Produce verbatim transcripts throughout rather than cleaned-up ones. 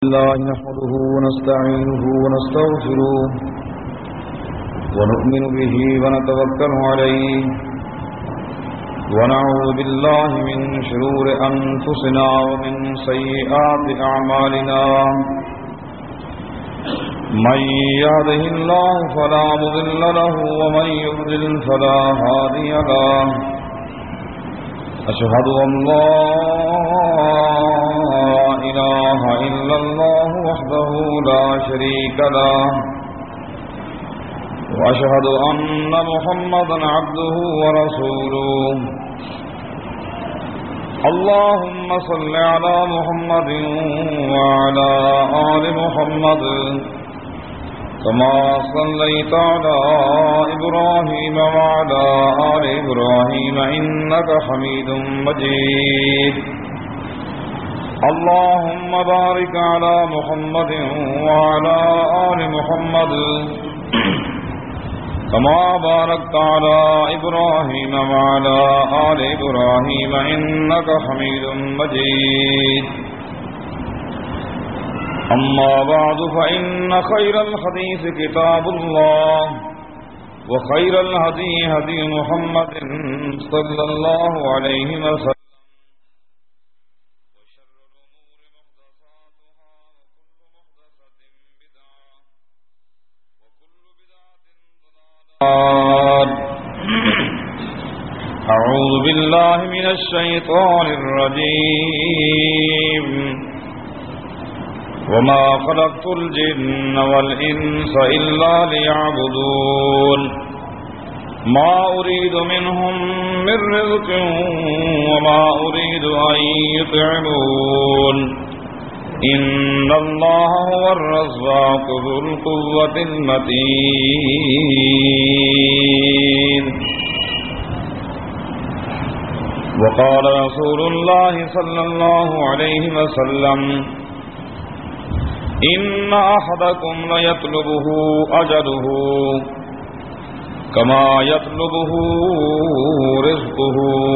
الله نحمده ونستعينه ونستغفره ونؤمن به ونتوكل عليه ونعوذ بالله من شرور أنفسنا ومن سيئات أعمالنا من يهده الله فلا مضل له ومن يضلل فلا هادي له أشهد أن لا إله إلا الله وحده لا شريك له وأشهد أن محمدا عبده ورسوله اللهم صل على محمد وعلى آل محمد كما صليت على إبراهيم وعلى آل إبراهيم إنك حميد مجيد اللهم بارك على محمد وعلى آل محمد كما باركت على إبراهيم وعلى آل إبراهيم إنك حميد مجيد أما بعد فإن خير الحديث كتاب الله وخير الهدي هدي محمد صلى الله عليه وسلم أعوذ بالله من الشيطان الرجيم وما خلقت الجن والإنس إلا ليعبدون ما أريد منهم من رزق وما أريد أن يطعمون إن الله هو الرزاق ذو القوة المتين وقال رسول الله صلى الله عليه وسلم إن أحدكم ليطلبه أجله كما يطلبه رزقه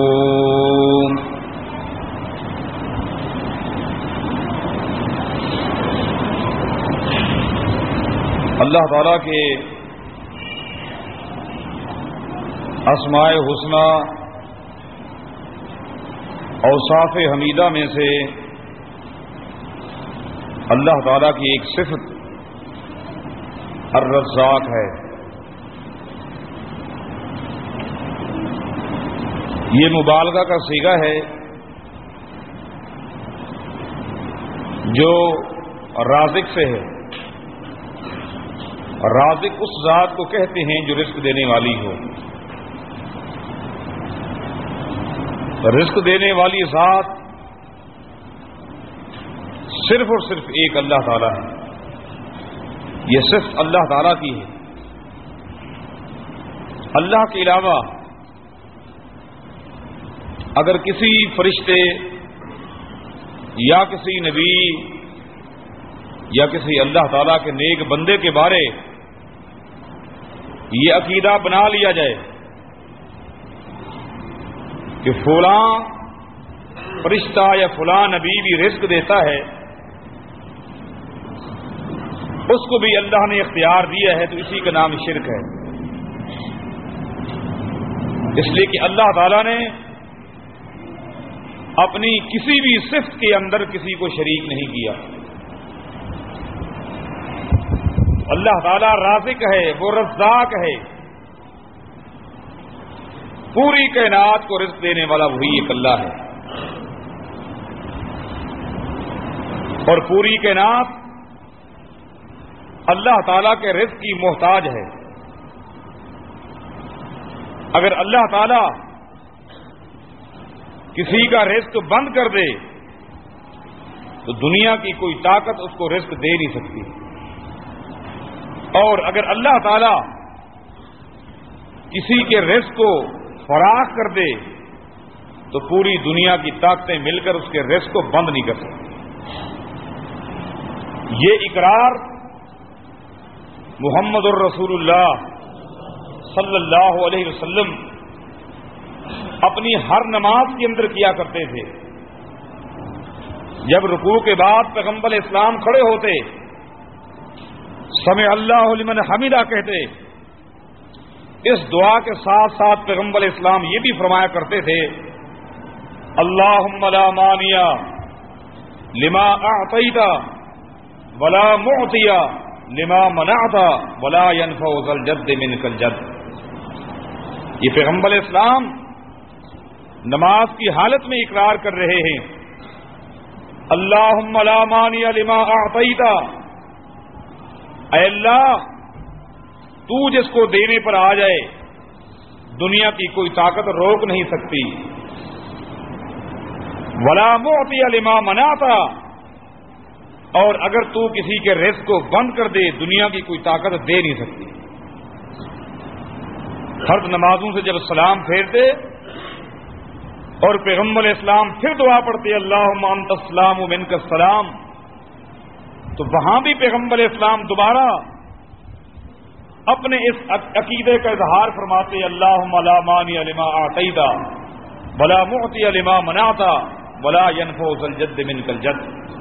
اللہ تعالیٰ کے اسماء حسنی اوصاف حمیدہ میں سے اللہ تعالیٰ کی ایک صفت الرزاق ہے. یہ مبالغہ کا صیغہ ہے جو رازق سے ہے. رازق اس ذات کو کہتے ہیں جو رزق دینے والی ہو. رزق دینے والی ذات صرف اور صرف ایک اللہ تعالیٰ ہے. یہ صرف اللہ تعالیٰ کی ہے. اللہ کے علاوہ اگر کسی فرشتے یا کسی نبی یا کسی اللہ تعالیٰ کے نیک بندے کے بارے یہ عقیدہ بنا لیا جائے کہ فلاں فرشتہ یا فلاں نبی بھی رزق دیتا ہے، اس کو بھی اللہ نے اختیار دیا ہے، تو اسی کا نام شرک ہے. اس لیے کہ اللہ تعالیٰ نے اپنی کسی بھی صفت کے اندر کسی کو شریک نہیں کیا. اللہ تعالیٰ رازق ہے، وہ رزاق ہے. پوری کائنات کو رزق دینے والا وہی ایک اللہ ہے، اور پوری کائنات اللہ تعالیٰ کے رزق کی محتاج ہے. اگر اللہ تعالیٰ کسی کا رزق بند کر دے تو دنیا کی کوئی طاقت اس کو رزق دے نہیں سکتی، اور اگر اللہ تعالیٰ کسی کے رزق کو فراخ کر دے تو پوری دنیا کی طاقتیں مل کر اس کے رزق کو بند نہیں کر سکتی. یہ اقرار محمد الرسول اللہ صلی اللہ علیہ وسلم اپنی ہر نماز کے اندر کیا کرتے تھے. جب رکوع کے بعد پیغمبر اسلام کھڑے ہوتے، سمع اللہ لمن حمیدہ کہتے، اس دعا کے ساتھ ساتھ پیغمبر اسلام یہ بھی فرمایا کرتے تھے، اللہم لا مانع لما اعطیت ولا معطی لما منعت ولا ينفع ذا الجد منک الجد۔ یہ پیغمبر اسلام نماز کی حالت میں اقرار کر رہے ہیں، اللہم لا مانع لما اعطیت، اے اللہ تو جس کو دینے پر آ جائے دنیا کی کوئی طاقت روک نہیں سکتی، ولا معطی لما منعت، اور اگر تو کسی کے رزق کو بند کر دے دنیا کی کوئی طاقت دے نہیں سکتی۔ فرض نمازوں سے جب سلام پھیرتے اور پیغمبر اسلام پھر دعا پڑھتے اللہم انت السلام و منک السلام، تو وہاں بھی پیغمبر اسلام دوبارہ اپنے اس عقیدے کا اظہار فرماتے اللہم لا مانع لما اعطیت ولا معطی لما منعت ولا ينفع ذا الجد منک الجد۔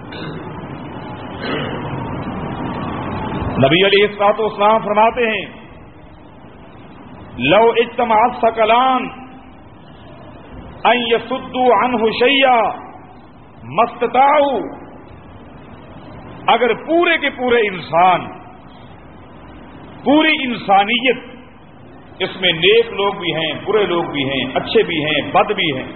نبی علیہ الصلوۃ والسلام فرماتے ہیں لو اجتمع الثقلان ان يصدوا عنه شيئا ما استطاعوا، اگر پورے کے پورے انسان، پوری انسانیت، اس میں نیک لوگ بھی ہیں، برے لوگ بھی ہیں، اچھے بھی ہیں، بد بھی ہیں،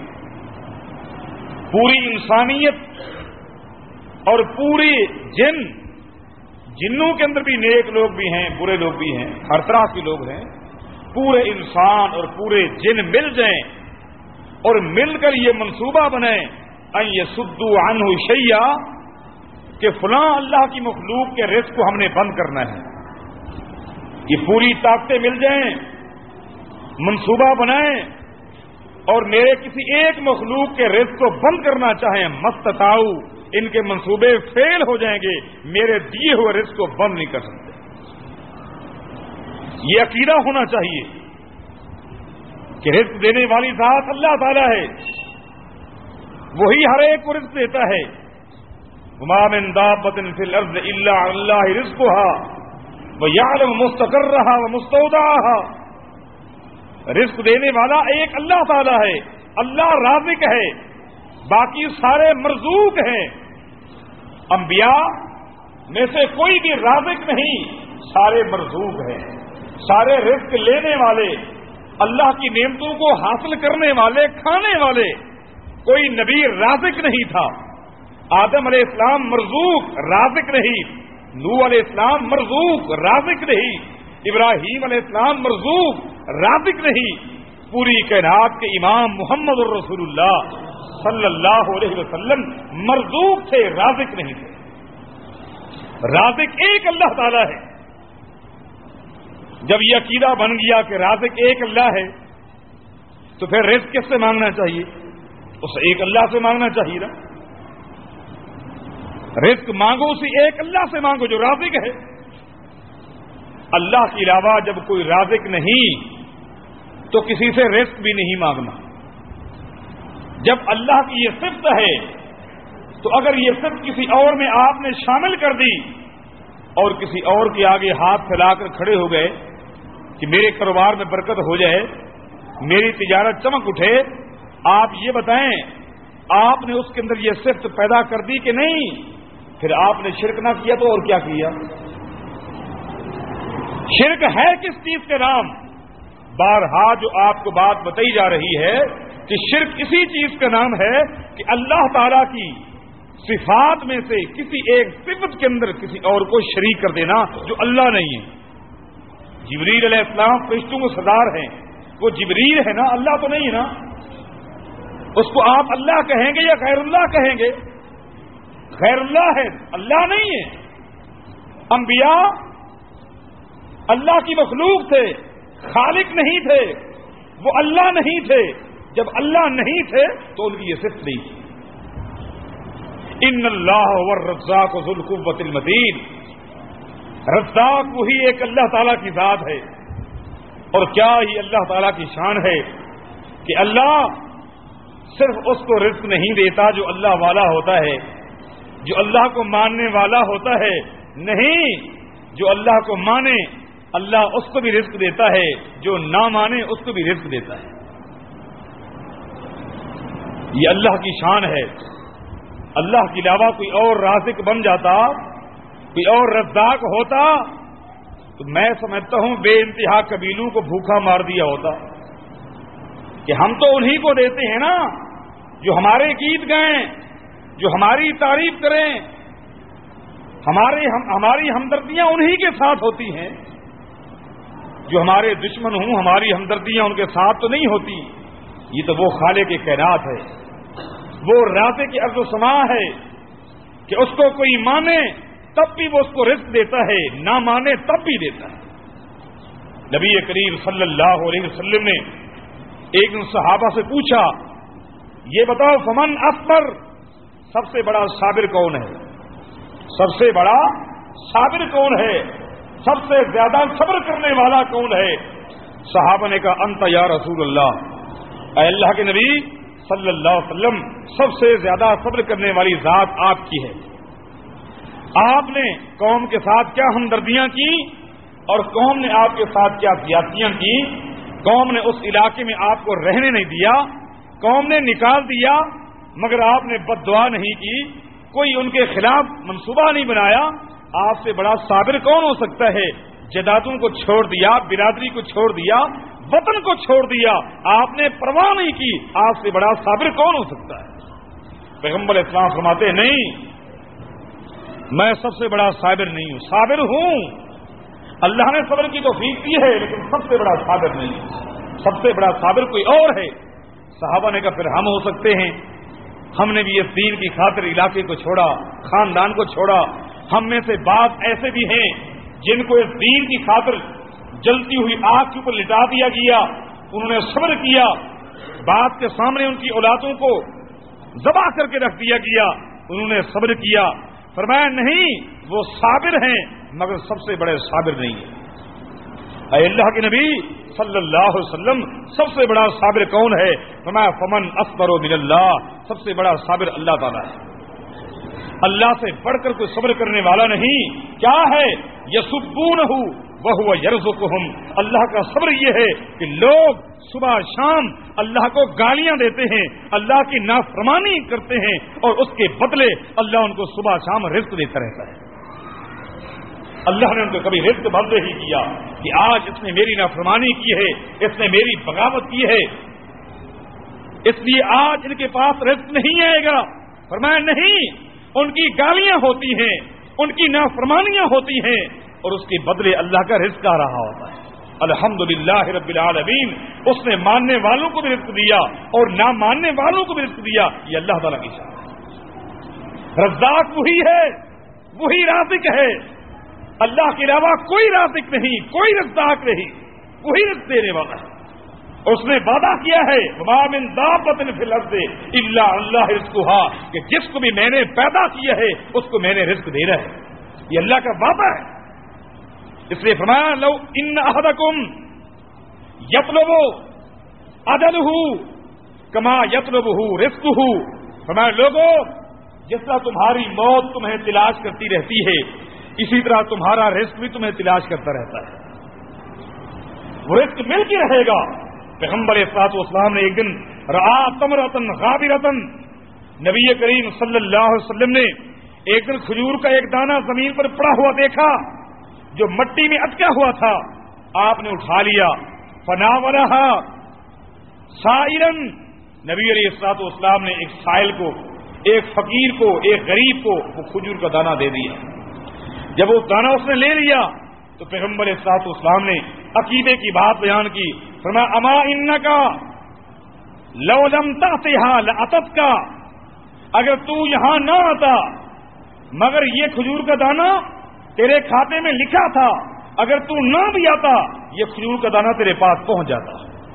پوری انسانیت اور پوری جن، جنوں کے اندر بھی نیک لوگ بھی ہیں، برے لوگ بھی ہیں، ہر طرح کے لوگ ہیں، پورے انسان اور پورے جن مل جائیں اور مل کر یہ منصوبہ بنائیں ان یصدوا عنہ شیئا، کہ فلاں اللہ کی مخلوق کے رزق کو ہم نے بند کرنا ہے، یہ پوری طاقتیں مل جائیں، منصوبہ بنائیں اور میرے کسی ایک مخلوق کے رزق کو بند کرنا چاہیں مستطاعو، ان کے منصوبے فیل ہو جائیں گے، میرے دیے ہوئے رزق کو بند نہیں کر سکتے۔ یہ عقیدہ ہونا چاہیے کہ رزق دینے والی ذات اللہ تعالی ہے، وہی ہر ایک کو رزق دیتا ہے، وما من دابۃ فی الارض الا علی اللہ رزقها ویعلم مستقرها ومستودعها۔ رزق دینے والا ایک اللہ تعالی ہے، اللہ رازق ہے، باقی سارے مرزوق ہیں۔ انبیاء میں سے کوئی بھی رازق نہیں، سارے مرزوق ہیں، سارے رزق لینے والے، اللہ کی نعمتوں کو حاصل کرنے والے، کھانے والے۔ کوئی نبی رازق نہیں تھا، آدم علیہ السلام مرزوق رازق نہیں، نوح علیہ السلام مرزوق رازق نہیں، ابراہیم علیہ السلام مرزوق رازق نہیں، پوری کائنات کے امام محمد الرسول اللہ صلی اللہ علیہ وسلم مرزوق تھے، رازق نہیں تھے۔ رازق ایک اللہ تعالی ہے۔ جب یہ عقیدہ بن گیا کہ رازق ایک اللہ ہے تو پھر رزق کس سے مانگنا چاہیے؟ اس ایک اللہ سے مانگنا چاہیے نا۔ رزق مانگو اسی ایک اللہ سے مانگو جو رازق ہے۔ اللہ کے علاوہ جب کوئی رازق نہیں تو کسی سے رزق بھی نہیں مانگنا۔ جب اللہ کی یہ صفت ہے تو اگر یہ صفت کسی اور میں آپ نے شامل کر دی اور کسی اور کے آگے ہاتھ پھیلا کر کھڑے ہو گئے کہ میرے کاروبار میں برکت ہو جائے، میری تجارت چمک اٹھے، آپ یہ بتائیں آپ نے اس کے اندر یہ صفت پیدا کر دی کہ نہیں؟ پھر آپ نے شرک نہ کیا تو اور کیا کیا؟ شرک ہے کس چیز کے نام؟ بارہا جو آپ کو بات بتائی جا رہی ہے کہ شرک اسی چیز کا نام ہے کہ اللہ تعالی کی صفات میں سے کسی ایک صفت کے اندر کسی اور کو شریک کر دینا جو اللہ نہیں ہے۔ جبریل علیہ السلام فرشتوں کو سردار ہیں، وہ جبریل ہے نا، اللہ تو نہیں ہے نا، اس کو آپ اللہ کہیں گے یا غیر اللہ کہیں گے؟ غیر اللہ ہے، اللہ نہیں ہے۔ انبیاء اللہ کی مخلوق تھے، خالق نہیں تھے، وہ اللہ نہیں تھے۔ جب اللہ نہیں تھے تو ان کی یہ صفت نہیں تھی۔ ان اللہ هو الرزاق ذو القوة المتین، رزاق وہی ایک اللہ تعالیٰ کی ذات ہے۔ اور کیا ہی اللہ تعالیٰ کی شان ہے کہ اللہ صرف اس کو رزق نہیں دیتا جو اللہ والا ہوتا ہے، جو اللہ کو ماننے والا ہوتا ہے، نہیں، جو اللہ کو مانے اللہ اس کو بھی رزق دیتا ہے، جو نہ مانے اس کو بھی رزق دیتا ہے۔ یہ اللہ کی شان ہے۔ اللہ کے علاوہ کوئی اور رازق بن جاتا، کوئی اور رزاق ہوتا تو میں سمجھتا ہوں بے انتہا قبیلوں کو بھوکا مار دیا ہوتا، کہ ہم تو انہی کو دیتے ہیں نا جو ہمارے گیت گائیں، جو ہماری تعریف کریں، ہمارے ہم ہماری ہمدردیاں انہی کے ساتھ ہوتی ہیں۔ جو ہمارے دشمن ہوں ہماری ہمدردیاں ان کے ساتھ تو نہیں ہوتی۔ یہ تو وہ خالق کائنات ہے، وہ رازق کے ارض و سماء ہے کہ اس کو کوئی مانے تب بھی وہ اس کو رزق دیتا ہے، نہ مانے تب بھی دیتا ہے۔ نبی کریم صلی اللہ علیہ وسلم نے ایک دن صحابہ سے پوچھا، یہ بتاؤ فمن اصبر، سب سے بڑا صابر کون ہے؟ سب سے بڑا صابر کون ہے؟ سب سے زیادہ صبر کرنے والا کون ہے؟ صحابہ نے کہا انت یا رسول اللہ، اے اللہ کے نبی صلی اللہ علیہ وسلم، سب سے زیادہ صبر کرنے والی ذات آپ کی ہے۔ آپ نے قوم کے ساتھ کیا ہمدردیاں کی اور قوم نے آپ کے ساتھ کیا زیادتیاں کی؟ قوم نے اس علاقے میں آپ کو رہنے نہیں دیا، قوم نے نکال دیا، مگر آپ نے بد دعا نہیں کی، کوئی ان کے خلاف منصوبہ نہیں بنایا۔ آپ سے بڑا صابر کون ہو سکتا ہے؟ جدادوں کو چھوڑ دیا، برادری کو چھوڑ دیا، وطن کو چھوڑ دیا، آپ نے پرواہ نہیں کی، آپ سے بڑا صابر کون ہو سکتا ہے؟ پیغمبر اسلام فرماتے ہیں نہیں، میں سب سے بڑا صابر نہیں ہوں، صابر ہوں، اللہ نے صبر کی توفیق دی ہے، لیکن سب سے بڑا صابر نہیں ہوں، سب سے بڑا صابر کوئی اور ہے۔ صحابہ نے کہا پھر ہم ہو سکتے ہیں، ہم نے بھی اس دین کی خاطر علاقے کو چھوڑا، خاندان کو چھوڑا، ہم میں سے بعض ایسے بھی ہیں جن کو اس دین کی خاطر جلتی ہوئی آگ کے اوپر لٹا دیا گیا، انہوں نے صبر کیا، بات کے سامنے ان کی اولادوں کو ذبح کر کے رکھ دیا گیا، انہوں نے صبر کیا۔ فرمایا نہیں، وہ صابر ہیں مگر سب سے بڑے صابر نہیں ہیں۔ اے اللہ کے نبی صلی اللہ علیہ وسلم، سب سے بڑا صابر کون ہے؟ فرمایا فمن اصبر من اللہ، سب سے بڑا صابر اللہ تعالیٰ ہے۔ اللہ سے بڑھ کر کوئی صبر کرنے والا نہیں۔ کیا ہے؟ یسبونہ وہو یرزقہم، اللہ کا صبر یہ ہے کہ لوگ صبح شام اللہ کو گالیاں دیتے ہیں، اللہ کی نافرمانی کرتے ہیں اور اس کے بدلے اللہ ان کو صبح شام رزق دیتا رہتا ہے۔ اللہ نے ان کو کبھی رزق بند ہی کیا کہ آج اس نے میری نافرمانی کی ہے، اس نے میری بغاوت کی ہے، اس لیے آج ان کے پاس رزق نہیں آئے گا۔ فرمایا نہیں، ان کی گالیاں ہوتی ہیں، ان کی نافرمانیاں ہوتی ہیں اور اس کے بدلے اللہ کا رزق آ رہا ہوتا ہے۔ الحمدللہ رب العالمین، اس نے ماننے والوں کو بھی رزق دیا اور نہ ماننے والوں کو بھی رزق دیا۔ یہ اللہ تعالیٰ کی شان ہے۔ رزاق وہی ہے، وہی رازق ہے، اللہ کے علاوہ کوئی رازق نہیں، کوئی رزاق نہیں، وہی رزق دینے والا ہے۔ اس نے وعدہ کیا ہے وما من دابۃ فی الارض الا اللہ رزقھا، کہ جس کو بھی میں نے پیدا کیا ہے اس کو میں نے رزق دینا ہے۔ یہ اللہ کا وعدہ ہے۔ اس لیے فرمایا لو ان احدکم یطلب اجلہ کما یطلبہ رزقہ، فرمایا لوگوں جس طرح تمہاری موت تمہیں تلاش کرتی رہتی ہے اسی طرح تمہارا رزق بھی تمہیں تلاش کرتا رہتا ہے، وہ رزق مل کے رہے گا۔ پیغمبر صلی والسلام نے ایک دن رآ تمرۃ غابرۃ، نبی کریم صلی اللہ علیہ وسلم نے ایک دن کھجور کا ایک دانہ زمین پر پڑا ہوا دیکھا جو مٹی میں اٹکا ہوا تھا، آپ نے اٹھا لیا، فناولھا سائلا، نبی علیہ الصلوۃ والسلام نے ایک سائل کو، ایک فقیر کو، ایک غریب کو وہ کھجور کا دانہ دے دیا۔ جب وہ دانہ اس نے لے لیا تو پیغمبر صلی والسلام نے عقیدے کی بات بیان کی، فرمایا اما انکا لو لم تأتها لأتتک، اگر تو یہاں نہ آتا مگر یہ کھجور کا دانہ تیرے کھاتے میں لکھا تھا، اگر تو نہ بھی آتا یہ کھجور کا دانہ تیرے پاس پہنچ جاتا۔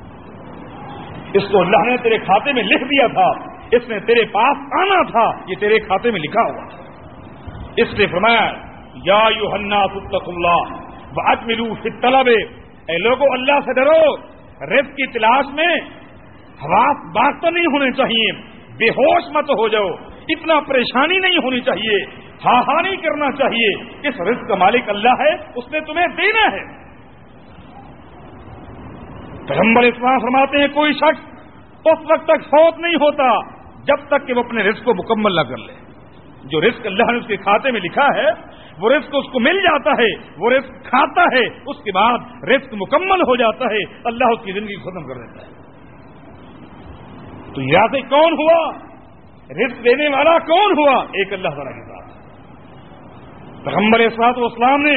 اس کو اللہ نے تیرے کھاتے میں لکھ دیا تھا، اس نے تیرے پاس آنا تھا، یہ تیرے کھاتے میں لکھا ہوا تھا۔ اس نے فرمایا یا ایھا الناس اتقوا اللہ واجملوا فی الطلب، اے لوگوں اللہ سے ڈرو، رزق کی تلاش میں حواس باختہ نہیں ہونے چاہیے، بے ہوش مت ہو جاؤ، اتنا پریشانی نہیں ہونی چاہیے، ہاں ہاں نہیں کرنا چاہیے. اس رزق کا مالک اللہ ہے، اس نے تمہیں دینا ہے. پیغمبر اسلام فرماتے ہیں کوئی شخص اس وقت تک فوت نہیں ہوتا جب تک کہ وہ اپنے رزق کو مکمل نہ کر لے. جو رزق اللہ نے اس کے کھاتے میں لکھا ہے وہ رزق اس کو مل جاتا ہے، وہ رزق کھاتا ہے، اس کے بعد رزق مکمل ہو جاتا ہے، اللہ اس کی زندگی ختم کر دیتا ہے. تو یہاں سے کون ہوا؟ رزق دینے والا کون ہوا؟ ایک اللہ تعالیٰ کے ساتھ. پیغمبر صلوات والسلام نے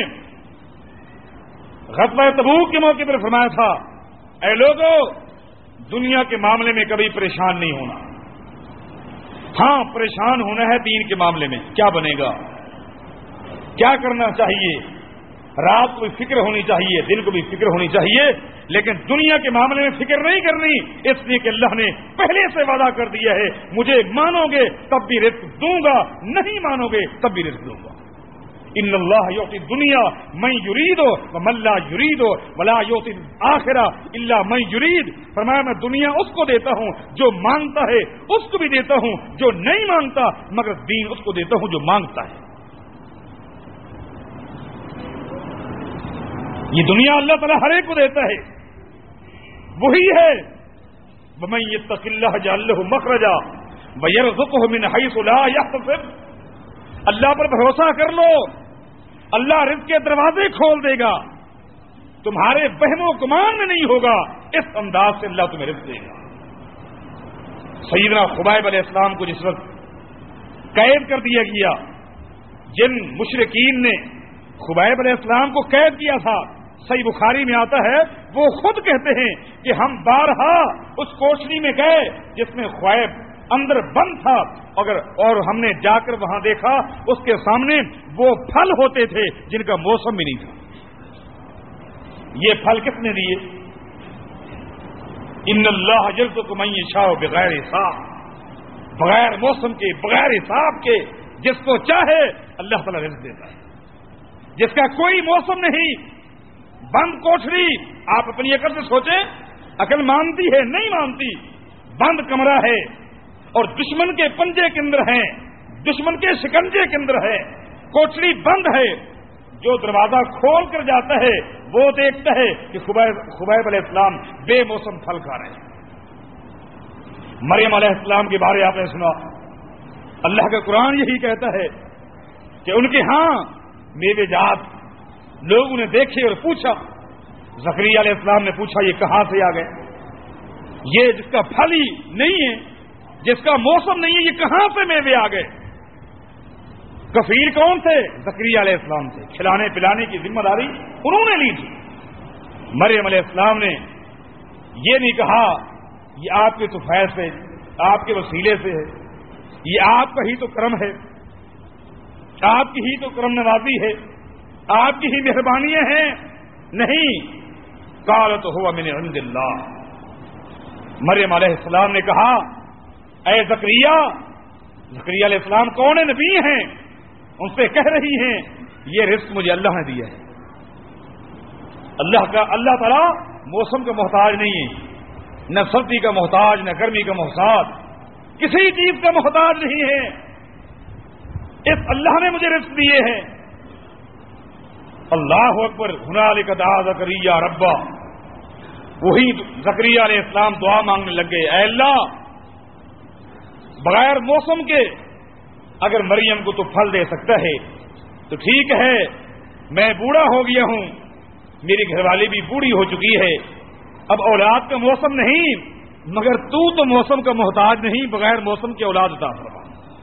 غزوہ تبوک کے موقع پر فرمایا تھا اے لوگو دنیا کے معاملے میں کبھی پریشان نہیں ہونا. ہاں پریشان ہونا ہے دین کے معاملے میں. کیا بنے گا، کیا کرنا چاہیے، رات کو بھی فکر ہونی چاہیے، دن کو بھی فکر ہونی چاہیے، لیکن دنیا کے معاملے میں فکر نہیں کرنی، اس لیے کہ اللہ نے پہلے سے وعدہ کر دیا ہے مجھے مانو گے تب بھی رزق دوں گا، نہیں مانو گے تب بھی رزق دوں گا. ان اللہ یؤتی دنیا من یرید ومن لا یرید ولا یؤتی الآخرہ الا من یرید. فرمایا میں دنیا اس کو دیتا ہوں جو مانگتا ہے، اس کو بھی دیتا ہوں جو نہیں مانگتا، مگر دین اس کو دیتا ہوں جو مانگتا ہے. یہ دنیا اللہ تعالیٰ ہر ایک کو دیتا ہے، وہی ہے ومن یتق اللہ یجعل لہ مخرجا ویرزقہ من حیث لا یحتسب. اللہ پر بھروسہ کر لو، اللہ رزق کے دروازے کھول دے گا، تمہارے وہم و گمان میں نہیں ہوگا، اس انداز سے اللہ تمہیں رزق دے گا. سیدنا خبیب علیہ السلام کو جس وقت قید کر دیا گیا، جن مشرکین نے خبیب علیہ السلام کو قید کیا تھا، صحیح بخاری میں آتا ہے وہ خود کہتے ہیں کہ ہم بارہا اس کوٹری میں گئے جس میں خبیب اندر بند تھا، اگر اور ہم نے جا کر وہاں دیکھا اس کے سامنے وہ پھل ہوتے تھے جن کا موسم بھی نہیں تھا. یہ پھل کس نے دیے؟ ان اللہ یرزق من یشاء بغیر حساب. بغیر موسم کے، بغیر حساب کے جس کو چاہے اللہ تعالیٰ رزق دیتا ہے. جس کا کوئی موسم نہیں، بند کوٹری، آپ اپنی عقل سے سوچیں، عقل مانتی ہے؟ نہیں مانتی. بند کمرہ ہے اور دشمن کے پنجے کے اندر ہیں، دشمن کے شکنجے کے اندر ہے، کوٹری بند ہے. جو دروازہ کھول کر جاتا ہے وہ دیکھتا ہے کہ خبیب علیہ السلام بے موسم پھل کھا رہے ہیں. مریم علیہ السلام کے بارے آپ نے سنا، اللہ کا قرآن یہی کہتا ہے کہ ان کے ہاں میوے جات لوگوں نے دیکھے اور پوچھا. زکریا علیہ السلام نے پوچھا یہ کہاں سے آ گئے؟ یہ جس کا پھل ہی نہیں ہے، جس کا موسم نہیں ہے، یہ کہاں سے میوے آ گئے؟ کفیل کون تھے؟ زکریا علیہ السلام تھے. کھلانے پلانے کی ذمہ داری انہوں نے لی تھی. مریم علیہ السلام نے یہ نہیں کہا یہ آپ کے تو فیض سے، آپ کے وسیلے سے ہے، یہ آپ کا ہی تو کرم ہے، آپ کی ہی تو کرم نوازی ہے، آپ کی ہی مہربانیاں ہیں. نہیں، قالت هو من عند اللہ. مریم علیہ السلام نے کہا اے زکریا، زکریا علیہ السلام کون نبی ہیں، ان سے کہہ رہی ہیں یہ رزق مجھے اللہ نے دیا ہے. اللہ کا اللہ تعالیٰ موسم کا محتاج نہیں ہے، نہ سردی کا محتاج، نہ گرمی کا محتاج، کسی چیز کا محتاج نہیں ہے. اس اللہ نے مجھے رزق دیے ہیں. اللہ اکبر. ہنالک دعا زکریا ربا. وہی زکریا علیہ السلام دعا مانگنے لگ گئے، اے اللہ بغیر موسم کے اگر مریم کو تو پھل دے سکتا ہے تو ٹھیک ہے، میں بوڑھا ہو گیا ہوں، میری گھر والی بھی بوڑھی ہو چکی ہے، اب اولاد کا موسم نہیں، مگر تو تو موسم کا محتاج نہیں، بغیر موسم کے اولاد عطا فرما.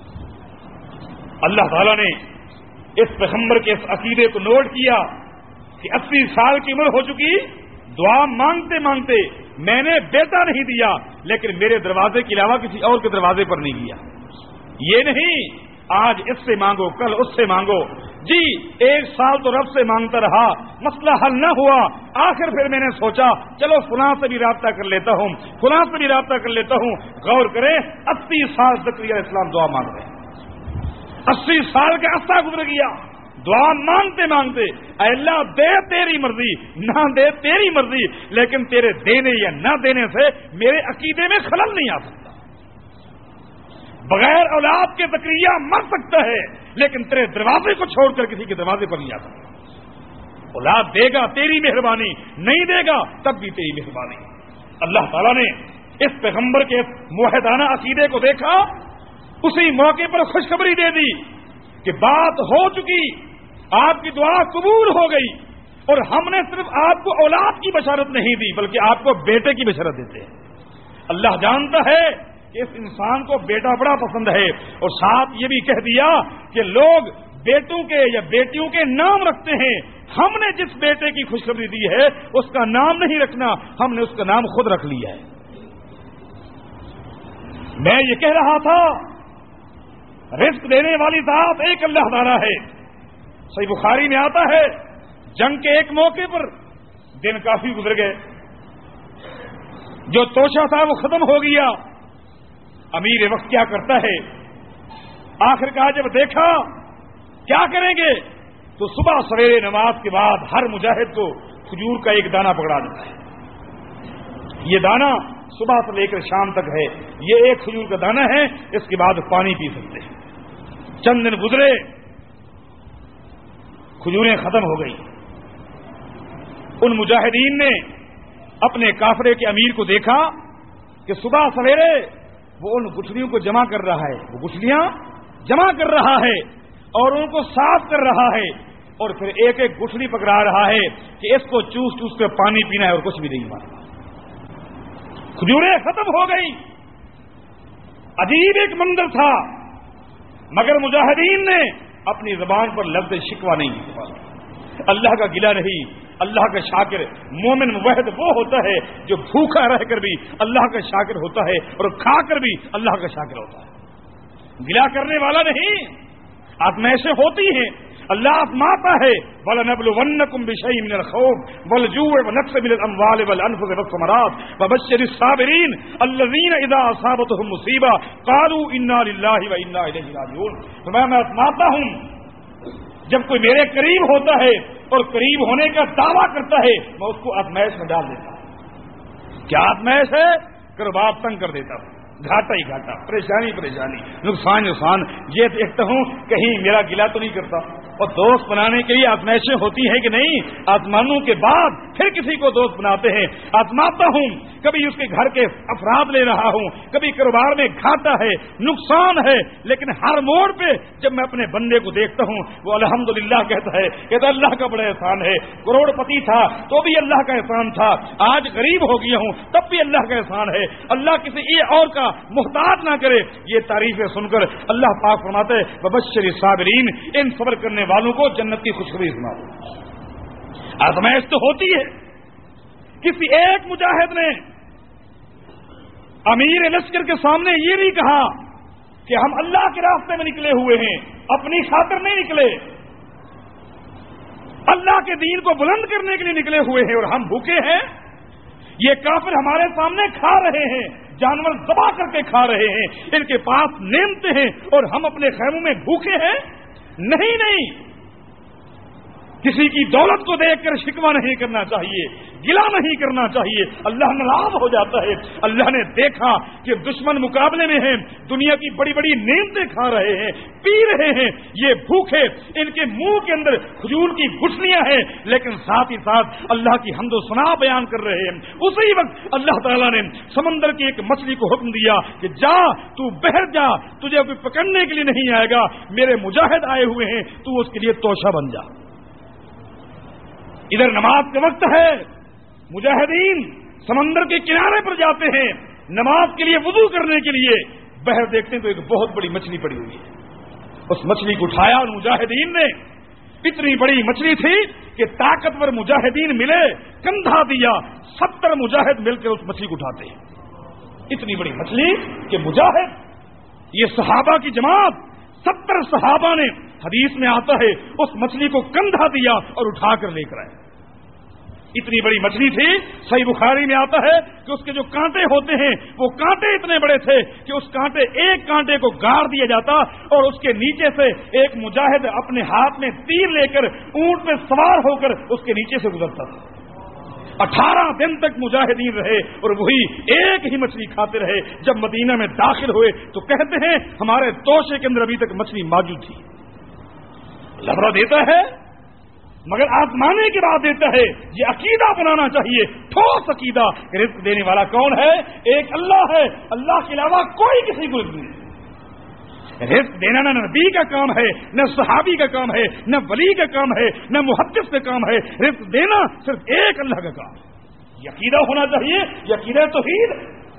اللہ تعالیٰ نے اس پیغمبر کے اس عقیدے کو نوٹ کیا کہ اسی سال کی عمر ہو چکی، دعا مانگتے مانگتے میں نے بیٹا نہیں دیا، لیکن میرے دروازے کے علاوہ کسی اور کے دروازے پر نہیں گیا. یہ نہیں آج اس سے مانگو کل اس سے مانگو. جی ایک سال تو رب سے مانگتا رہا، مسئلہ حل نہ ہوا، آخر پھر میں نے سوچا چلو فلاں سے بھی رابطہ کر لیتا ہوں، فلاں سے بھی رابطہ کر لیتا ہوں. غور کریں اسی سال زکریا علیہ السلام دعا مانگ رہے ہیں، اسی سال کا عرصہ گزر گیا دعا مانگتے مانگتے. اے اللہ دے تیری مرضی، نہ دے تیری مرضی، لیکن تیرے دینے یا نہ دینے سے میرے عقیدے میں خلل نہیں آ سکتا. بغیر اولاد کے زکریا مر سکتا ہے لیکن تیرے دروازے کو چھوڑ کر کسی کے دروازے پر نہیں آ سکتا. اولاد دے گا تیری مہربانی، نہیں دے گا تب بھی تیری مہربانی. اللہ تعالیٰ نے اس پیغمبر کے موحدانہ عقیدے کو دیکھا، اسی موقع پر خوشخبری دے دی کہ بات ہو چکی، آپ کی دعا قبول ہو گئی، اور ہم نے صرف آپ کو اولاد کی بشارت نہیں دی بلکہ آپ کو بیٹے کی بشارت دیتے ہیں. اللہ جانتا ہے کہ اس انسان کو بیٹا بڑا پسند ہے، اور ساتھ یہ بھی کہہ دیا کہ لوگ بیٹوں کے یا بیٹیوں کے نام رکھتے ہیں، ہم نے جس بیٹے کی خوشخبری دی ہے اس کا نام نہیں رکھنا، ہم نے اس کا نام خود رکھ لیا ہے. میں یہ کہہ رہا تھا رزق دینے والی ذات ایک اللہ تعالیٰ ہے. صحیح بخاری میں آتا ہے جنگ کے ایک موقع پر دن کافی گزر گئے، جو توشہ تھا وہ ختم ہو گیا. امیر وقت کیا کرتا ہے، آخر کار جب دیکھا کیا کریں گے تو صبح سویرے نماز کے بعد ہر مجاہد کو کھجور کا ایک دانہ پکڑا دیتا ہے. یہ دانہ صبح سے لے کر شام تک ہے، یہ ایک کھجور کا دانہ ہے، اس کے بعد پانی پی سکتے ہیں. چند دن گزرے، کھجوریں ختم ہو گئی. ان مجاہدین نے اپنے کافرے کے امیر کو دیکھا کہ صبح سویرے وہ ان گٹھلیوں کو جمع کر رہا ہے، وہ گٹھلیاں جمع کر رہا ہے اور ان کو صاف کر رہا ہے، اور پھر ایک ایک گٹھلی پکڑا رہا ہے کہ اس کو چوس چوس کر پانی پینا ہے اور کچھ بھی نہیں مارنا. کھجوریں ختم ہو گئی. عجیب ایک منظر تھا، مگر مجاہدین نے اپنی زبان پر لفظ شکوہ نہیں کیا. اللہ کا گلہ نہیں. اللہ کا شاکر مومن موحد وہ ہوتا ہے جو بھوکا رہ کر بھی اللہ کا شاکر ہوتا ہے اور کھا کر بھی اللہ کا شاکر ہوتا ہے. گلہ کرنے والا نہیں. آزمائشیں ہوتی ہیں، اللہ آزماتا ہے. وَلَنَبْلُوَنَّكُمْ بِشَيْءٍ مِّنَ الْخَوْفِ وَالْجُوعِ وَنَقْصٍ مِّنَ الْأَمْوَالِ وَالْأَنفُسِ وَالثَّمَرَاتِ وَبَشِّرِ الصَّابِرِينَ الَّذِينَ إِذَا أَصَابَتْهُمْ مُصِيبَةٌ قَالُوا إِنَّا لِلَّهِ وَإِنَّا إِلَيْهِ رَاجِعُونَ. تو میں آزماتا ہوں، جب کوئی میرے قریب ہوتا ہے اور قریب ہونے کا دعویٰ کرتا ہے میں اس کو آزمائش میں ڈال دیتا ہوں. کیا آزمائش ہے؟ کروباب تنگ کر دیتا ہوں، گھاٹا ہی گھاٹا، پریشانی پریشانی، نقصان نقصان. یہ دیکھتا ہوں کہیں میرا گلہ تو نہیں کرتا. اور دوست بنانے کے لیے آزمائشیں ہوتی ہیں کہ نہیں؟ آزمانوں کے بعد پھر کسی کو دوست بناتے ہیں. آزماتا ہوں، کبھی اس کے گھر کے افراد لے رہا ہوں، کبھی کاروبار میں گھاٹا ہے، نقصان ہے، لیکن ہر موڑ پہ جب میں اپنے بندے کو دیکھتا ہوں وہ الحمدللہ کہتا ہے، کہتا اللہ کا بڑا احسان ہے. کروڑ پتی تھا تو بھی اللہ کا احسان تھا، آج غریب ہو گیا ہوں تب بھی اللہ کا احسان ہے. اللہ کسی یہ اور کا محتاج نہ کرے. یہ تعریفیں سن کر اللہ پاک فرماتے ہیں وبشر الصابرین، ان صبر کرنے والوں کو جنت کی خوشخبری سناؤ. آزمائش تو ہوتی ہے. کسی ایک مجاہد نے امیر لشکر کے سامنے یہ نہیں کہا کہ ہم اللہ کے راستے میں نکلے ہوئے ہیں، اپنی خاطر نہیں نکلے، اللہ کے دین کو بلند کرنے کے لیے نکلے ہوئے ہیں اور ہم بھوکے ہیں. یہ کافر ہمارے سامنے کھا رہے ہیں، جانور ذبح کر کے کھا رہے ہیں، ان کے پاس نعمتیں ہیں اور ہم اپنے خیموں میں بھوکے ہیں. نہیں نہیں، کسی کی دولت کو دیکھ کر شکوہ نہیں کرنا چاہیے، گلہ نہیں کرنا چاہیے. اللہ ناراض ہو جاتا ہے. اللہ نے دیکھا کہ دشمن مقابلے میں ہیں، دنیا کی بڑی بڑی نعمتیں کھا رہے ہیں، پی رہے ہیں، یہ بھوکے، ان کے منہ کے اندر کھجور کی گٹھلیاں ہیں، لیکن ساتھ ہی ساتھ اللہ کی حمد و ثنا بیان کر رہے ہیں. اسی وقت اللہ تعالیٰ نے سمندر کی ایک مچھلی کو حکم دیا کہ جا تو بہر جا، تجھے کوئی پکڑنے کے لیے نہیں آئے گا، میرے مجاہد آئے ہوئے ہیں، تو اس کے لیے توشہ بن جا. ادھر نماز کا وقت ہے، مجاہدین سمندر کے کنارے پر جاتے ہیں نماز کے لیے، وضو کرنے کے لیے. بہر دیکھتے ہیں تو ایک بہت بڑی مچھلی پڑی ہوئی ہے. اس مچھلی کو اٹھایا اور مجاہدین نے، اتنی بڑی مچھلی تھی کہ طاقتور مجاہدین ملے، کندھا دیا، ستر مجاہد مل کر اس مچھلی کو اٹھاتے ہیں. اتنی بڑی مچھلی کہ مجاہد، یہ صحابہ کی جماعت، ستر صحابہ نے، حدیث میں آتا ہے اس مچھلی کو کندھا دیا اور اٹھا کر لے کر آئے. اتنی بڑی مچھلی تھی. صحیح بخاری میں آتا ہے کہ اس کے جو کانٹے ہوتے ہیں وہ کانٹے اتنے بڑے تھے کہ اس کانٹے ایک کانٹے کو گاڑ دیا جاتا اور اس کے نیچے سے ایک مجاہد اپنے ہاتھ میں تیر لے کر اونٹ میں سوار ہو کر اس کے نیچے سے گزرتا تھا. اٹھارہ دن تک مجاہدین رہے اور وہی ایک ہی مچھلی کھاتے رہے. جب مدینہ میں داخل ہوئے تو کہتے ہیں ہمارے توشے کے اندر ابھی تک مچھلی موجود تھی. لبرا دیتا ہے مگر آزمانے کے بعد دیتا ہے. یہ عقیدہ بنانا چاہیے, ٹھوس عقیدہ کہ رزق دینے والا کون ہے؟ ایک اللہ ہے, اللہ کے علاوہ کوئی کسی کو رزق نہیں. رزق دینا نہ نبی کا کام ہے, نہ صحابی کا کام ہے, نہ ولی کا کام ہے, نہ محدث کا کام ہے. رزق دینا صرف ایک اللہ کا کام ہے. یہ عقیدہ ہونا چاہیے, یہ عقیدہ توحید.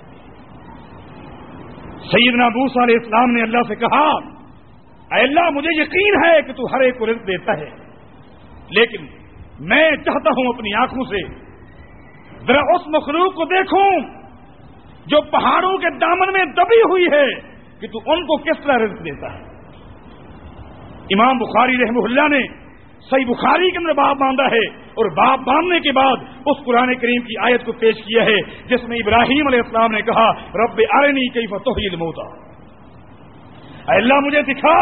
سیدنا موسیٰ علیہ السلام نے اللہ سے کہا اے اللہ مجھے یقین ہے کہ تو ہر ایک کو رزق دیتا ہے, لیکن میں چاہتا ہوں اپنی آنکھوں سے ذرا اس مخلوق کو دیکھوں جو پہاڑوں کے دامن میں دبی ہوئی ہے کہ تو ان کو کس طرح رزق دیتا ہے. امام بخاری رحمہ اللہ نے صحیح بخاری کے اندر باب باندھا ہے, اور باب باندھنے کے بعد اس قرآن کریم کی آیت کو پیش کیا ہے جس میں ابراہیم علیہ السلام نے کہا رب ارنی کیف تحیی الموتى, اے اللہ مجھے دکھا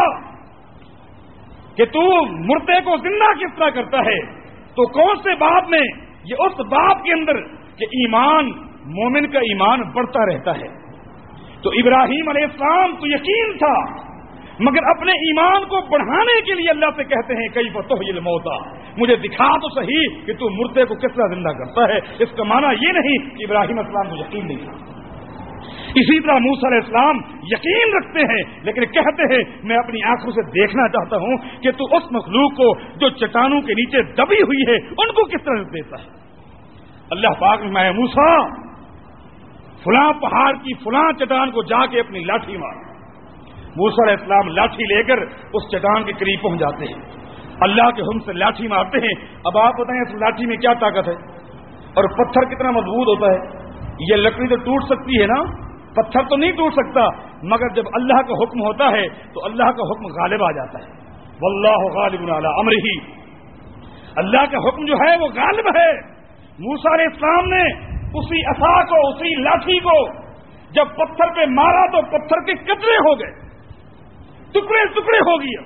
کہ تو مردے کو زندہ کس طرح کرتا ہے. تو کون سے باب میں؟ یہ اس باب کے اندر کہ ایمان, مومن کا ایمان بڑھتا رہتا ہے. تو ابراہیم علیہ السلام تو یقین تھا, مگر اپنے ایمان کو بڑھانے کے لیے اللہ سے کہتے ہیں کیف تحیی الموتى, مجھے دکھا تو صحیح کہ تو مردے کو کس طرح زندہ کرتا ہے. اس کا معنی یہ نہیں کہ ابراہیم علیہ السلام کو یقین نہیں تھا. اسی طرح موسیٰ علیہ السلام یقین رکھتے ہیں لیکن کہتے ہیں میں اپنی آنکھوں سے دیکھنا چاہتا ہوں کہ تو اس مخلوق کو جو چٹانوں کے نیچے دبی ہوئی ہے ان کو کس طرح دیتا ہے. اللہ پاک نے میں موسیٰ فلاں پہاڑ کی فلاں چٹان کو جا کے اپنی لاٹھی مار. موسیٰ علیہ السلام لاٹھی لے کر اس چٹان کے قریب پہنچ جاتے ہیں, اللہ کے حکم سے لاٹھی مارتے ہیں. اب آپ بتائیں اس لاٹھی میں کیا طاقت ہے اور پتھر کتنا مضبوط ہوتا ہے. یہ لکڑی تو ٹوٹ سکتی ہے نا, پتھر تو نہیں ٹوٹ سکتا, مگر جب اللہ کا حکم ہوتا ہے تو اللہ کا حکم غالب آ جاتا ہے. واللہ غالب علی امرہ, اللہ کا حکم جو ہے وہ غالب ہے. موسیٰ علیہ السلام نے اسی عصا کو, اسی لاٹھی کو جب پتھر پہ مارا تو پتھر کے قطرے ہو گئے, ٹکڑے ٹکڑے ہو گئے.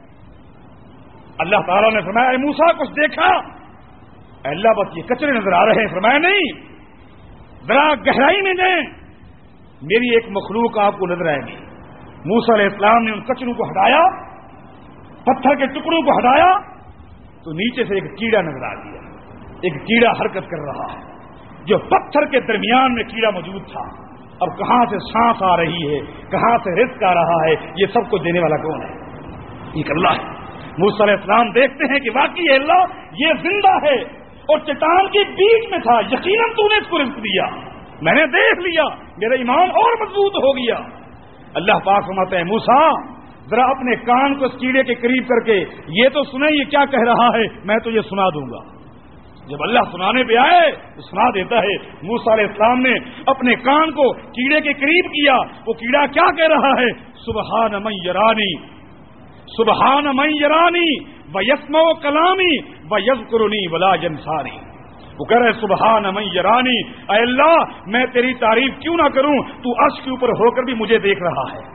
اللہ تعالیٰ نے فرمایا اے موسیٰ کچھ دیکھا؟ اے اللہ بس یہ کچرے نظر آ رہے ہیں. فرمایا نہیں, ذرا گہرائی میں جائیں, میری ایک مخلوق آپ کو نظر آئے گی. موسیٰ علیہ السلام نے ان کچروں کو ہٹایا, پتھر کے ٹکڑوں کو ہٹایا تو نیچے سے ایک کیڑا نظر آ گیا. ایک کیڑا حرکت کر رہا ہے, جو پتھر کے درمیان میں کیڑا موجود تھا. اب کہاں سے سانس آ رہی ہے, کہاں سے رزق آ رہا ہے, یہ سب کو دینے والا کون ہے؟ ایک اللہ ہے. موسیٰ علیہ السلام دیکھتے ہیں کہ واقعی اللہ یہ زندہ ہے اور چٹان کے بیچ میں تھا, یقیناً تو نے اس کو رزق دیا, میں نے دیکھ لیا, میرا ایمان اور مضبوط ہو گیا. اللہ پاک فرماتا ہے موسیٰ ذرا اپنے کان کو اس کیڑے کے قریب کر کے یہ تو سنیں یہ کیا کہہ رہا ہے, میں تو یہ سنا دوں گا. جب اللہ سنانے پہ آئے تو سنا دیتا ہے. موسیٰ علیہ السلام نے اپنے کان کو کیڑے کے قریب کیا, وہ کیڑا کیا کہہ رہا ہے؟ سبحان من یرانی, سبحان من یرانی ویسمع کلامی ویذکرنی ولا ینسانی. وہ کہہ رہے سبحان من یرانی, اے اللہ میں تیری تعریف کیوں نہ کروں, تو عرش کے اوپر ہو کر بھی مجھے دیکھ رہا ہے.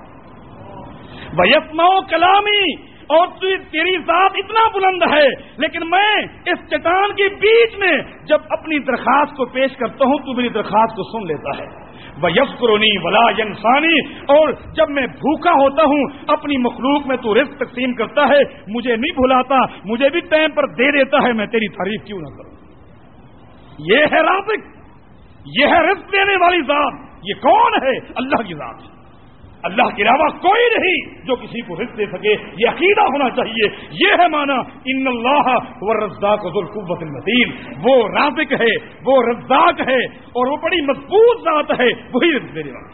ویسمع کلامی, اور تیری ذات اتنا بلند ہے لیکن میں اس چٹان کے بیچ میں جب اپنی درخواست کو پیش کرتا ہوں تو میری درخواست کو سن لیتا ہے. وَيَذْكُرُنِي وَلَا يَنْسَانِي, اور جب میں بھوکا ہوتا ہوں اپنی مخلوق میں تو رزق تقسیم کرتا ہے, مجھے نہیں بھلاتا, مجھے بھی ٹائم پر دے دیتا ہے, میں تیری تعریف کیوں نہ کروں. یہ ہے رازق, یہ ہے رزق دینے والی ذات. یہ کون ہے؟ اللہ کی ذات. اللہ کے علاوہ کوئی نہیں جو کسی کو رزق دے سکے. یہ عقیدہ ہونا چاہیے. یہ ہے معنی ان اللہ هو الرزاق ذو القوة المتین. وہ رازق ہے, وہ رزاق ہے, اور وہ بڑی مضبوط ذات ہے, وہی رزق دینے والا.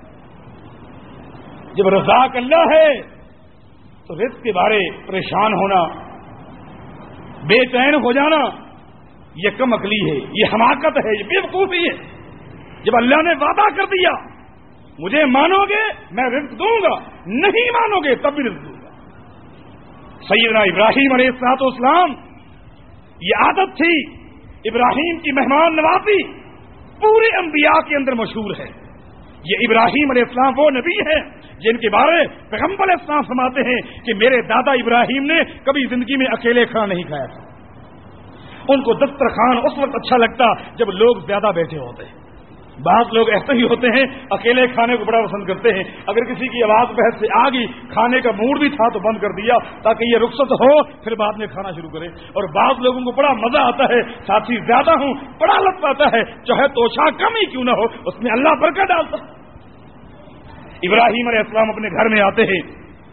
جب رزاق اللہ ہے تو رزق کے بارے پریشان ہونا, بے چین ہو جانا, یہ کم عقلی ہے, یہ حماقت ہے, یہ بے وقوفی ہے. جب اللہ نے وعدہ کر دیا مجھے مانو گے میں رزق دوں گا, نہیں مانو گے تب بھی رزق دوں گا. سیدنا ابراہیم علیہ الصلوۃ والسلام یہ عادت تھی, ابراہیم کی مہمان نوازی پورے انبیاء کے اندر مشہور ہے. یہ ابراہیم علیہ السلام وہ نبی ہے جن کے بارے پیغمبر علیہ السلام فرماتے ہیں کہ میرے دادا ابراہیم نے کبھی زندگی میں اکیلے کھانا نہیں کھایا تھا. ان کو دسترخوان اس وقت اچھا لگتا جب لوگ زیادہ بیٹھے ہوتے ہیں. بعض لوگ ایسے ہی ہوتے ہیں اکیلے کھانے کو بڑا پسند کرتے ہیں. اگر کسی کی آواز بحث سے آ گئی, کھانے کا موڈ بھی تھا تو بند کر دیا تاکہ یہ رخصت ہو, پھر بعد میں کھانا شروع کرے. اور بعض لوگوں کو بڑا مزہ آتا ہے, ساتھی زیادہ ہوں بڑا لطف آتا ہے, چاہے توشہ کم ہی کیوں نہ ہو اس میں اللہ برکت ڈالتا. ابراہیم علیہ السلام اپنے گھر میں آتے ہیں,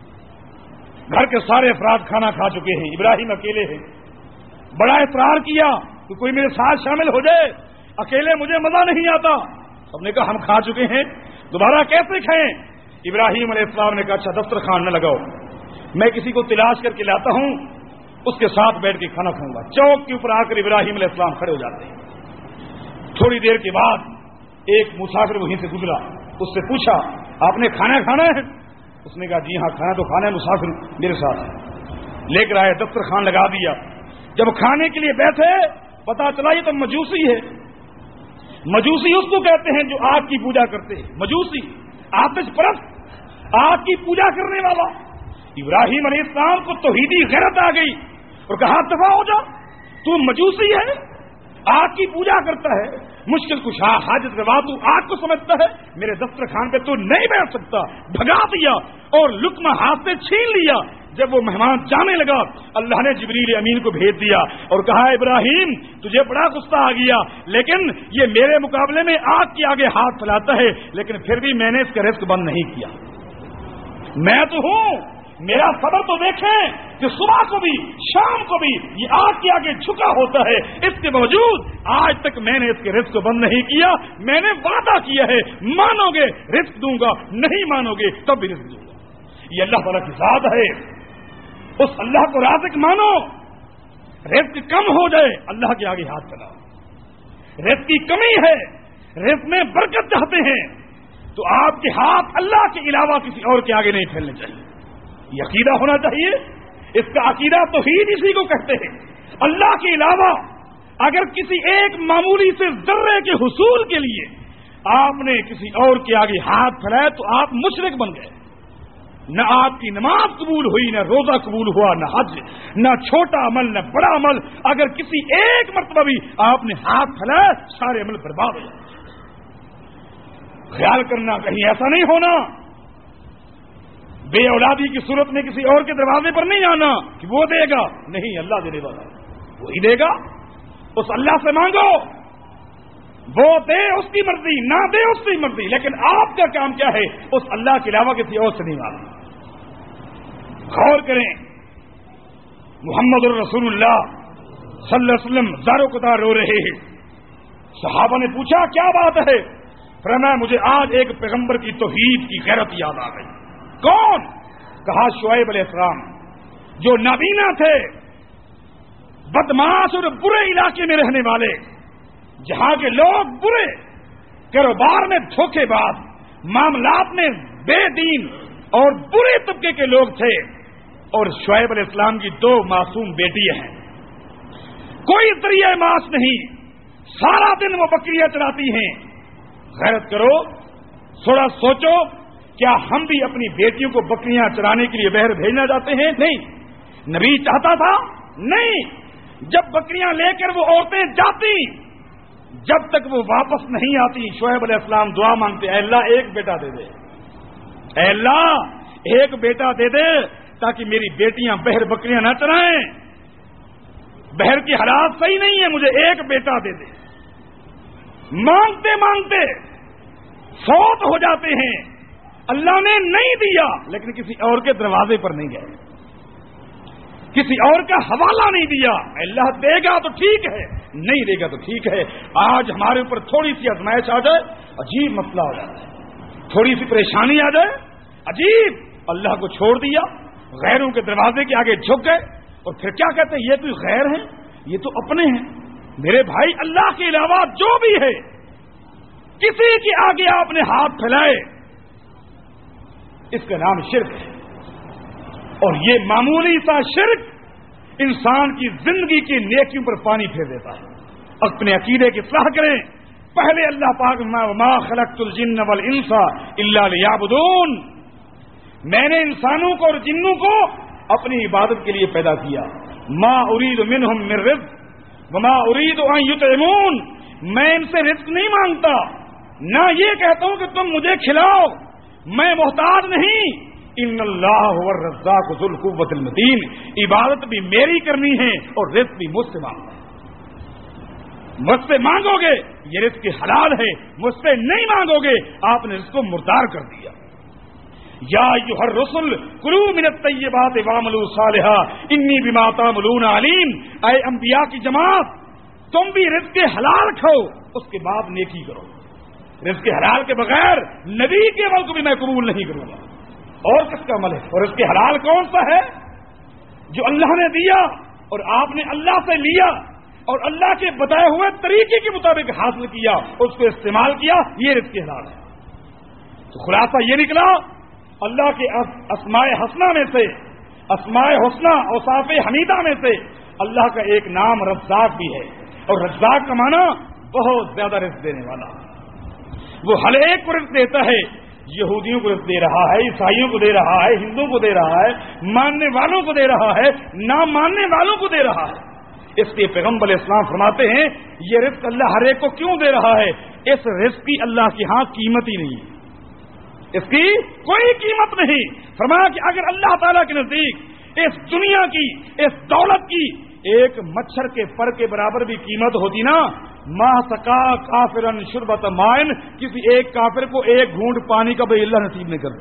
گھر کے سارے افراد کھانا کھا چکے ہیں, ابراہیم اکیلے ہیں. بڑا اصرار کیا کہ کوئی میرے ساتھ شامل ہو جائے, اکیلے مجھے مزہ نہیں آتا. سب نے کہا ہم کھا چکے ہیں, دوبارہ کیسے کھائیں؟ ابراہیم علیہ السلام نے کہا اچھا دسترخوان نہ لگاؤ, میں کسی کو تلاش کر کے لاتا ہوں, اس کے ساتھ بیٹھ کے کھانا کھاؤں گا. چوک کے اوپر آ کر ابراہیم علیہ السلام کھڑے ہو جاتے ہیں. تھوڑی دیر کے بعد ایک مسافر وہیں سے گزرا, اس سے پوچھا آپ نے کھانا کھانا ہے؟ اس نے کہا جی ہاں کھانا تو کھانا ہے, مسافر میرے ساتھ. لے کر آئے, دسترخوان لگا دیا. جب کھانے کے لیے بیٹھے پتا چلا یہ تو مجوسی ہے. مجوسی اس کو کہتے ہیں جو آگ کی پوجا کرتے ہیں, مجوسی آتش پرست, آگ کی پوجا کرنے والا. ابراہیم علیہ السلام کو توحیدی غیرت آ گئی اور کہا دفاع ہو جا, تو مجوسی ہے, آگ کی پوجا کرتا ہے, مشکل کشا حاجت روا تو آگ کو سمجھتا ہے, میرے دسترخوان پہ تو نہیں بیٹھ سکتا. بھگا دیا اور لقمہ ہاتھ سے چھین لیا. جب وہ مہمان جانے لگا اللہ نے جبریل امین کو بھیج دیا اور کہا ابراہیم تجھے بڑا غصہ آ گیا, لیکن یہ میرے مقابلے میں آگ کے آگے ہاتھ پھیلاتا ہے, لیکن پھر بھی میں نے اس کا رزق بند نہیں کیا. میں تو ہوں, میرا صبر تو دیکھیں کہ صبح کو بھی شام کو بھی یہ آگ کے آگے جھکا ہوتا ہے, اس کے باوجود آج تک میں نے اس کے رزق کو بند نہیں کیا. میں نے وعدہ کیا ہے مانو گے رزق دوں گا, نہیں مانو گے تب بھی رزق دوں گا. یہ اللہ تعالیٰ کی ذات ہے, اس اللہ کو رازق مانو. رزق کم ہو جائے اللہ کے آگے ہاتھ پھیلاؤ. رزق کی کمی ہے, رزق میں برکت چاہتے ہیں تو آپ کے ہاتھ اللہ کے علاوہ کسی اور کے آگے نہیں پھیلنے چاہیے. یہ عقیدہ ہونا چاہیے. اس کا عقیدہ توحید اسی کو کہتے ہیں. اللہ کے علاوہ اگر کسی ایک معمولی سے ذرے کے حصول کے لیے آپ نے کسی اور کے آگے ہاتھ پھیلائے تو آپ مشرک بن گئے. نہ آپ کی نماز قبول ہوئی, نہ روزہ قبول ہوا, نہ حج, نہ چھوٹا عمل نہ بڑا عمل. اگر کسی ایک مرتبہ بھی آپ نے ہاتھ پھیلائے سارے عمل برباد ہو جائے. خیال کرنا کہیں ایسا نہیں ہونا, بے اولادی کی صورت میں کسی اور کے دروازے پر نہیں آنا کہ وہ دے گا, نہیں اللہ دینے والا وہی دے گا. اس اللہ سے مانگو, وہ دے اس کی مرضی, نہ دے اس کی مرضی, لیکن آپ کا کام کیا ہے اس اللہ کے علاوہ کسی اور سے نہیں مانگنا. غور کریں, محمد الرسول اللہ صلی اللہ علیہ وسلم زارو قطار رو رہے ہیں. صحابہ نے پوچھا کیا بات ہے؟ فرمایا مجھے آج ایک پیغمبر کی توحید کی غیرت یاد آ گئی. کون؟ کہا شعیب علیہ السلام, جو نابینا تھے, بدماش اور برے علاقے میں رہنے والے, جہاں کے لوگ برے, کاروبار میں دھوکے باز, معاملات میں بے دین اور برے طبقے کے لوگ تھے. اور شعیب علیہ السلام کی دو معصوم بیٹیاں ہیں, کوئی ذریعہ معاش نہیں, سارا دن وہ بکریاں چراتی ہیں. غیرت کرو, تھوڑا سوچو, کیا ہم بھی اپنی بیٹیوں کو بکریاں چرانے کے لیے بہر بھیجنا چاہتے ہیں؟ نہیں. نبی چاہتا تھا؟ نہیں. جب بکریاں لے کر وہ عورتیں جاتی, جب تک وہ واپس نہیں آتی شعیب علیہ السلام دعا مانگتے, اے اللہ ایک بیٹا دے دے, اے اللہ ایک بیٹا دے دے تاکہ میری بیٹیاں بہر بکریاں نہ چرائیں, بہر کی حالات صحیح نہیں ہے, مجھے ایک بیٹا دے دے. مانگتے مانگتے فوت ہو جاتے ہیں. اللہ نے نہیں دیا, لیکن کسی اور کے دروازے پر نہیں گئے, کسی اور کا حوالہ نہیں دیا. اللہ دے گا تو ٹھیک ہے, نہیں دے گا تو ٹھیک ہے. آج ہمارے اوپر تھوڑی سی آزمائش آ جائے, عجیب مسئلہ ہو جاتا ہے. تھوڑی سی پریشانی آ جائے, عجیب, اللہ کو چھوڑ دیا, غیروں کے دروازے کے آگے جھک گئے, اور پھر کیا کہتے ہیں یہ کوئی غیر ہیں, یہ تو اپنے ہیں. میرے بھائی, اللہ کے علاوہ جو بھی ہے کسی کے آگے آپ نے ہاتھ پھیلائے, اس کا نام شرک ہے. اور یہ معمولی سا شرک انسان کی زندگی کی نیکیوں پر پانی پھیر دیتا ہے. اپنے عقیدے کی اصلاح کریں. پہلے اللہ پاک ما خلقت الجن والانس الا لیعبدون, میں نے انسانوں کو اور جنوں کو اپنی عبادت کے لیے پیدا کیا. ما اريد منهم من رزق وما اريد ان يطعمون، میں ان سے رزق نہیں مانگتا، نہ یہ کہتا ہوں کہ تم مجھے کھلاؤ، میں محتاج نہیں۔ ان اللہ هو الرزاق ذو القوة المتین، عبادت بھی میری کرنی ہے اور رزق بھی مجھ سے مانگنا ہے۔ مجھ سے مانگو گے یہ رزق حلال ہے، مجھ سے نہیں مانگو گے آپ نے رزق کو مردار کر دیا۔ یا ایھا الرسل کلوا من الطیبات واعملوا صالحا انی بما تعملون علیم، اے انبیاء کی جماعت تم بھی رزق حلال کھاؤ، اس کے بعد نیکی کرو۔ رزق حلال کے بغیر نبی کے عمل کو بھی میں قبول نہیں کروں گا۔ اور کس کا عمل ہے؟ اور رزق حلال کون سا ہے؟ جو اللہ نے دیا اور آپ نے اللہ سے لیا اور اللہ کے بتائے ہوئے طریقے کے مطابق حاصل کیا، اس کو استعمال کیا، یہ رزق حلال ہے۔ تو خلاصہ یہ نکلا اللہ کے اسماء حسنہ میں سے، اسماء حسنہ اوصاف حمیدہ میں سے اللہ کا ایک نام رزاق بھی ہے، اور رزاق کا معنی بہت زیادہ رزق دینے والا۔ وہ ہر ایک کو رزق دیتا ہے، یہودیوں کو رزق دے رہا ہے، عیسائیوں کو دے رہا ہے، ہندوؤں کو دے رہا ہے، ماننے والوں کو دے رہا ہے، نہ ماننے والوں کو دے رہا ہے۔ اس لیے پیغمبر علیہ السلام فرماتے ہیں یہ رزق اللہ ہر ایک کو کیوں دے رہا ہے؟ اس رزق کی اللہ کے ہاں قیمت ہی نہیں ہے، اس کی کوئی قیمت نہیں۔ فرمایا کہ اگر اللہ تعالیٰ کے نزدیک اس دنیا کی، اس دولت کی ایک مچھر کے پر کے برابر بھی قیمت ہوتی نا، ما سقا کافرن شربت مائن، کسی ایک کافر کو ایک گھونٹ پانی کا بھی اللہ نصیب نہیں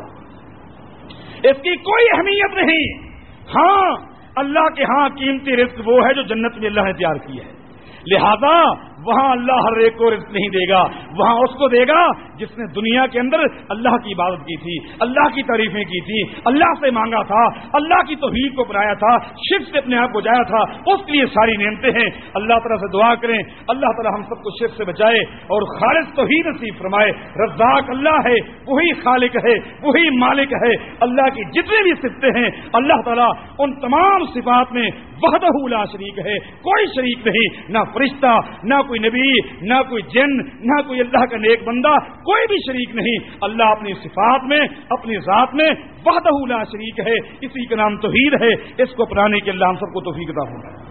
کرتا، اس کی کوئی اہمیت نہیں۔ ہاں اللہ کے ہاں قیمتی رزق وہ ہے جو جنت میں اللہ نے تیار کی ہے، لہذا وہاں اللہ ہر ایک کو رزق نہیں دے گا، وہاں اس کو دے گا جس نے دنیا کے اندر اللہ کی عبادت کی تھی، اللہ کی تعریفیں کی تھی، اللہ سے مانگا تھا، اللہ کی توحید کو اپنایا تھا، شرک سے اپنے آپ کو بچایا تھا، اس کے لیے ساری نعمتیں ہیں۔ اللہ تعالیٰ سے دعا کریں اللہ تعالیٰ ہم سب کو شرک سے بچائے اور خالص توحید نصیب فرمائے۔ رزاق اللہ ہے، وہی خالق ہے، وہی مالک ہے۔ اللہ کی جتنی بھی صفتیں ہیں اللہ تعالیٰ ان تمام صفات میں وحدہ لا شریک ہے، کوئی شریک نہیں، نہ فرشتہ، نہ کوئی نبی، نہ کوئی جن، نہ کوئی اللہ کا نیک بندہ، کوئی بھی شریک نہیں۔ اللہ اپنی صفات میں، اپنی ذات میں وحدہ لا شریک ہے، اسی کا نام توحید ہے۔ اس کو اپنانے کے اللہ ہم سب کو توفیق عطا فرمائے۔